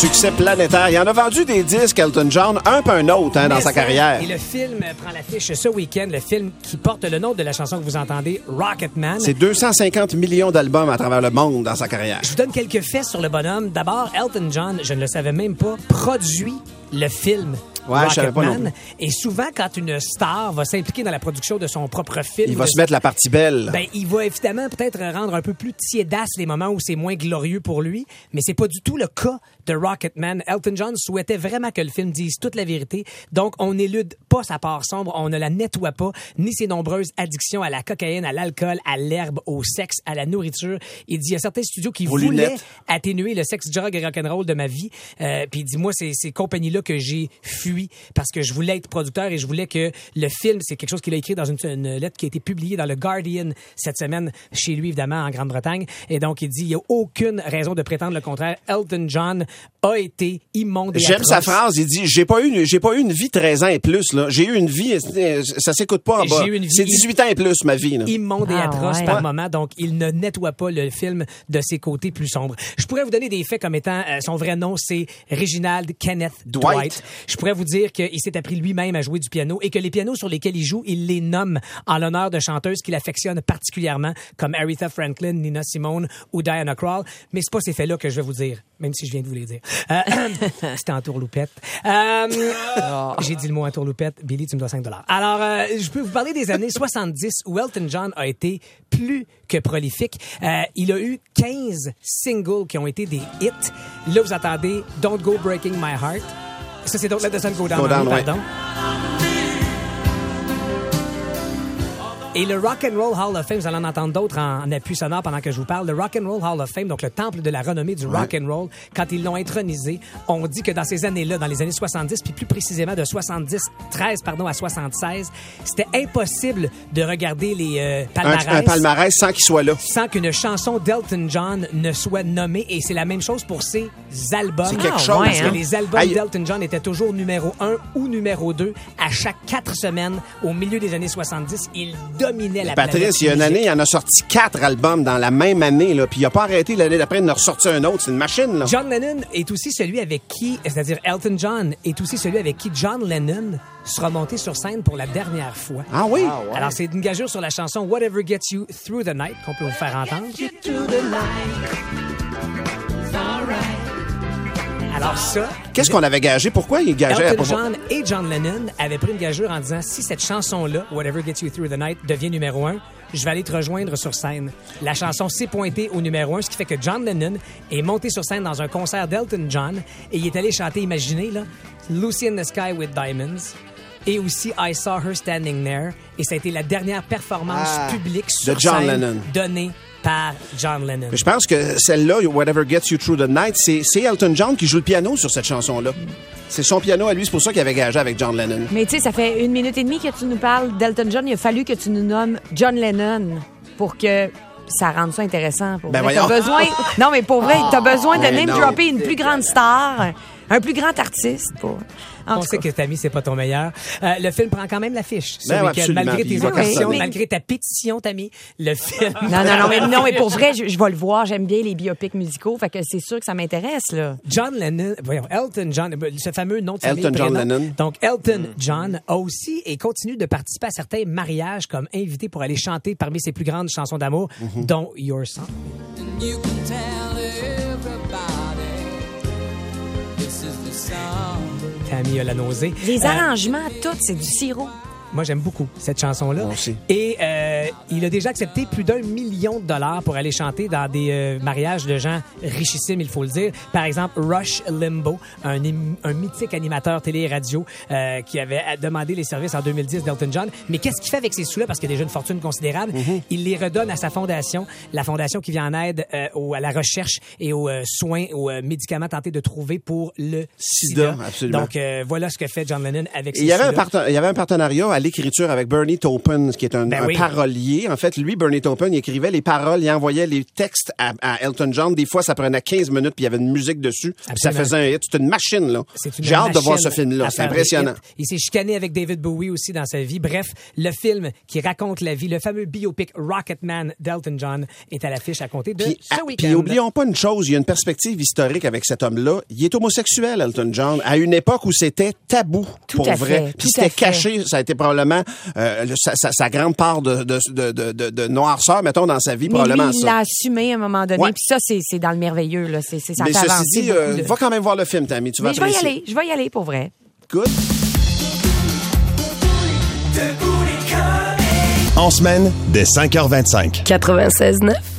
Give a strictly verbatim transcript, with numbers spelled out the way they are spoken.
succès planétaire. Il en a vendu des disques, Elton John, un peu un autre hein, dans sa carrière. Et le film prend l'affiche ce week-end, le film qui porte le nom de la chanson que vous entendez, Rocketman. C'est deux cent cinquante millions d'albums à travers le monde dans sa carrière. Je vous donne quelques faits sur le bonhomme. D'abord, Elton John, je ne le savais même pas, produit le film. Ouais, je savais pas non plus. Et souvent, quand une star va s'impliquer dans la production de son propre film... Il va se mettre la partie belle. Ben, il va évidemment peut-être rendre un peu plus tiédasse les moments où c'est moins glorieux pour lui, mais c'est pas du tout le cas de Rocketman. Elton John souhaitait vraiment que le film dise toute la vérité, donc on n'élude pas sa part sombre, on ne la nettoie pas, ni ses nombreuses addictions à la cocaïne, à l'alcool, à l'herbe, au sexe, à la nourriture. Il dit, il y a certains studios qui Aux voulaient lunettes. atténuer le sexe, drug et rock'n'roll de ma vie, euh, puis il dit, moi, c'est ces compagnies-là que j'ai fui parce que je voulais être producteur et je voulais que le film, c'est quelque chose qu'il a écrit dans une, une lettre qui a été publiée dans le Guardian cette semaine, chez lui, évidemment, en Grande-Bretagne. Et donc, il dit, il n'y a aucune raison de prétendre le contraire. Elton John a été immonde et J'aime atroce. sa phrase. Il dit, j'ai pas eu, j'ai pas eu une vie treize ans et plus, là. J'ai eu une vie, ça s'écoute pas en bas. J'ai eu une vie C'est dix-huit ans et plus, ma vie, là. Immonde et Ah, atroce ouais. par moment, donc il ne nettoie pas le film de ses côtés plus sombres. Je pourrais vous donner des faits comme étant, euh, son vrai nom, c'est Reginald Kenneth Dwight. Dwight. Je pourrais vous dire qu'il s'est appris lui-même à jouer du piano et que les pianos sur lesquels il joue, il les nomme en l'honneur de chanteuses qu'il affectionne particulièrement, comme Aretha Franklin, Nina Simone ou Diana Krall. Mais c'est pas ces faits-là que je vais vous dire, même si je viens de vous les dire. Euh, C'était en tourloupette. Euh, J'ai dit le mot en tourloupette. Billy, tu me dois cinq dollars. Alors, euh, je peux vous parler des années soixante-dix où Elton John a été plus que prolifique. Euh, il a eu quinze singles qui ont été des hits. Là, vous entendez Don't Go Breaking My Heart. Ça, c'est Don't Let the Sun Go Down, Go on down, Me, ouais. pardon. Et le Rock and Roll Hall of Fame, vous allez en entendre d'autres en, en appui sonore pendant que je vous parle. Le Rock and Roll Hall of Fame, donc le temple de la renommée du Ouais. rock and roll, quand ils l'ont intronisé, on dit que dans ces années-là, dans les années soixante-dix, puis plus précisément de soixante-dix, treize pardon, à soixante-seize, c'était impossible de regarder les euh, palmarès. Un, un palmarès sans qu'il soit là. Sans qu'une chanson d'Elton John ne soit nommée. Et c'est la même chose pour ses albums. C'est quelque Ah, chose. ouais, Parce hein? que les albums Aïe. d'Elton John étaient toujours numéro un ou numéro deux à chaque quatre semaines. Au milieu des années soixante-dix, il dominait la planète. Patrice, il y a une année, il en a sorti quatre albums dans la même année, là, puis il a pas arrêté l'année d'après de en ressortir un autre. C'est une machine, là. John Lennon est aussi celui avec qui, c'est-à-dire Elton John, est aussi celui avec qui John Lennon sera monté sur scène pour la dernière fois. Ah oui? Alors, c'est une gageure sur la chanson Whatever Gets You Through the Night qu'on peut vous faire entendre. Alors ça... Qu'est-ce qu'on avait gagé? Pourquoi il gageait? Elton à- John et John Lennon avaient pris une gageure en disant si cette chanson-là, Whatever Gets You Through the Night, devient numéro un, je vais aller te rejoindre sur scène. La chanson s'est pointée au numéro un, ce qui fait que John Lennon est monté sur scène dans un concert d'Elton John et il est allé chanter, imaginez, là, Lucy in the Sky with Diamonds et aussi I Saw Her Standing There. Et ça a été la dernière performance Ah, publique sur de John scène Lennon. donnée par John Lennon. Je pense que celle-là, Whatever Gets You Through the Night, c'est, c'est Elton John qui joue le piano sur cette chanson-là. C'est son piano à lui, c'est pour ça qu'il avait gagé avec John Lennon. Mais tu sais, ça fait une minute et demie que tu nous parles d'Elton John. Il a fallu que tu nous nommes John Lennon pour que ça rende ça intéressant. Pour Ben vrai. voyons. T'as besoin... Non, mais pour vrai, t'as besoin de Mais name-dropper non. une plus grande star, un plus grand artiste. Pour... En On tout sait cas. que Tammy, c'est pas ton meilleur. Euh, le film prend quand même l'affiche ce Ben ouais, week-end. absolument. Malgré Puis il tes va émotions, cartonner. malgré ta pétition, Tammy, le film... Non, non, non, mais, non, mais pour vrai, je, je vais le voir. J'aime bien les biopics musicaux, fait que c'est sûr que ça m'intéresse, là. John Lennon, voyons, Elton John, ce fameux nom de famille. Elton John prénom. Lennon. Donc, Elton John a aussi et continue de participer à certains mariages comme invité pour aller chanter parmi ses plus grandes chansons d'amour, Mm-hmm. dont Your Song. You can tell everybody this is the song. Tammy a la nausée. Les Euh, arrangements, tout, c'est du sirop. Moi, j'aime beaucoup cette chanson-là. Moi aussi. Et euh, il a déjà accepté plus d'un million de dollars pour aller chanter dans des euh, mariages de gens richissimes, il faut le dire. Par exemple, Rush Limbaugh, un, ém- un mythique animateur télé et radio euh, qui avait demandé les services en deux mille dix d'Elton John. Mais qu'est-ce qu'il fait avec ces sous-là? Parce qu'il a déjà une fortune considérable. Mm-hmm. Il les redonne à sa fondation, la fondation qui vient en aide euh, au, à la recherche et aux euh, soins, aux euh, médicaments tentés de trouver pour le Sida, sida. absolument. Donc, euh, voilà ce que fait John Lennon avec Et ces il y avait un sous-là. parten- il y avait un partenariat à l'écriture avec Bernie Taupin, qui est un, Ben un oui. parolier parolier. En fait, lui, Bernie Taupin, il écrivait les paroles, il envoyait les textes à, à Elton John. Des fois, ça prenait quinze minutes, puis il y avait une musique dessus, puis ça faisait un hit. C'est une machine, là. J'ai hâte de voir ce film-là. C'est impressionnant. Il s'est chicané avec David Bowie aussi dans sa vie. Bref, le film qui raconte la vie, le fameux biopic Rocketman d'Elton John est à l'affiche à compter de puis, ce ah, week-end. Puis oublions pas une chose, il y a une perspective historique avec cet homme-là. Il est homosexuel, Elton John, à une époque où c'était tabou, Tout pour à vrai. fait, Puis tout à c'était fait. caché. Ça a été probablement euh, le- sa, sa, sa grande part de, de, de, de, de, de noirceur, mettons, dans sa vie, Mais probablement lui, il ça. l'a assumé à un moment donné. Ouais. Puis ça, c'est, c'est dans le merveilleux. Là. C'est, c'est, ça Mais fait ceci avancer dit, beaucoup euh, de- va quand même voir le film, Tammy. Tu vas Mais je vais y apprécier. aller. Je vais y aller pour vrai. Good. En semaine, dès cinq heures vingt-cinq. quatre-vingt-seize neuf